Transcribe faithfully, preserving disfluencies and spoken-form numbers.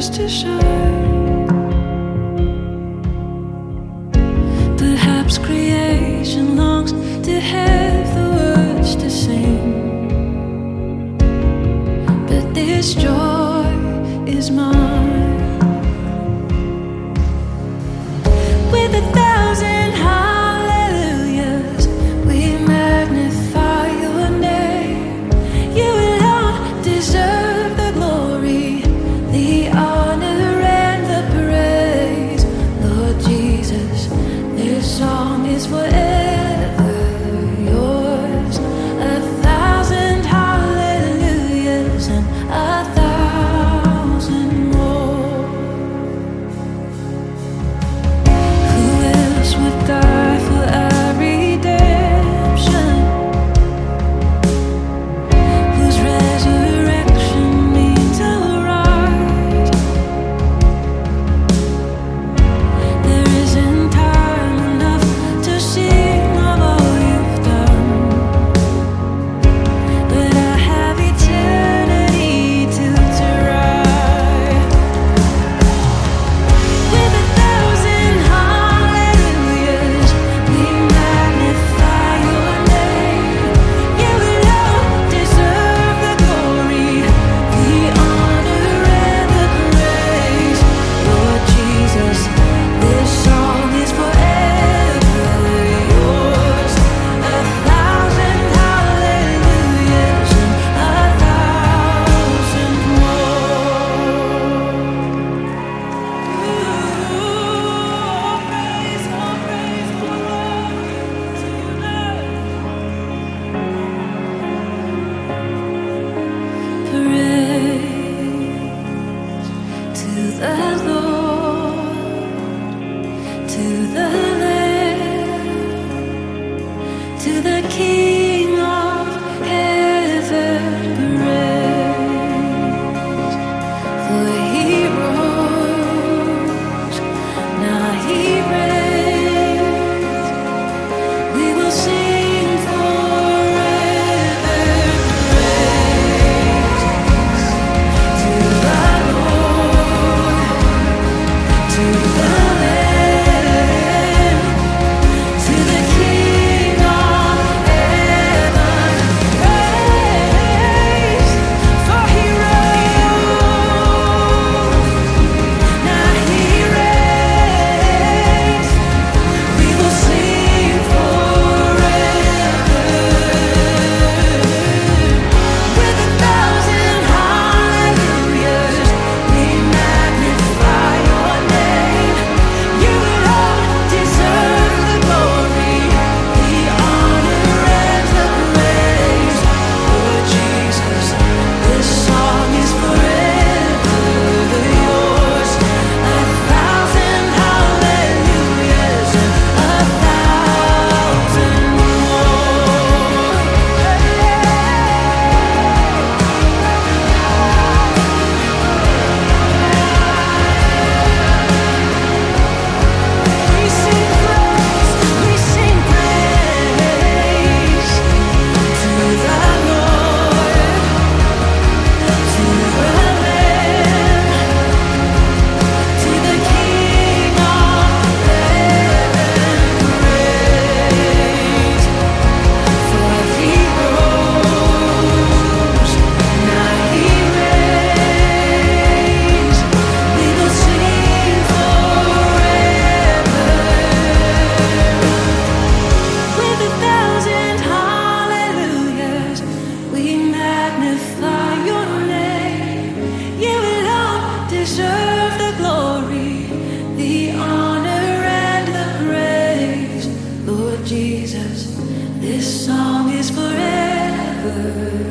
stars to shine. Perhaps creation longs to have the words to sing, but this joy is mine. With a thousand hallelujahs, we magnify your name. You alone deserve the glory, the honor and the praise. Lord Jesus, this song is forever yours. A thousand hallelujahs and a thousand more. Who else would die for our redemption? Whose resurrection means a rise. There isn't time enough to sing of all you've done, but I have eternity to try. With a thousand hallelujahs, we magnify your name. You alone deserve the glory, the honor and the praise. Lord Jesus, this song is forever yours. A thousand hallelujahs and a thousand more. Ooh, praise, more praise, more love tonight. Praise to the Lord, to the Lamb, to the King of heaven. Praise, for he rose, now he reigns. We will sing forever. Praise to the Lord, to the Lamb, to the King of heaven. Praise, for he rose, now he reigns. We will sing forever. With a thousand hallelujahs, we magnify your name. You alone deserve the glory, the honor and the praise. Lord Jesus, this song is forever yours. A thousand hallelujahs and a thousand more. We sing praise, we sing praise to the Lord, to the Lamb, to the King of heaven. Praise, for he rose, now he reigns. We will sing forever. With a thousand hallelujahs, we magnify your name. You alone deserve the glory, the honor and the praise. Lord Jesus, this song is forever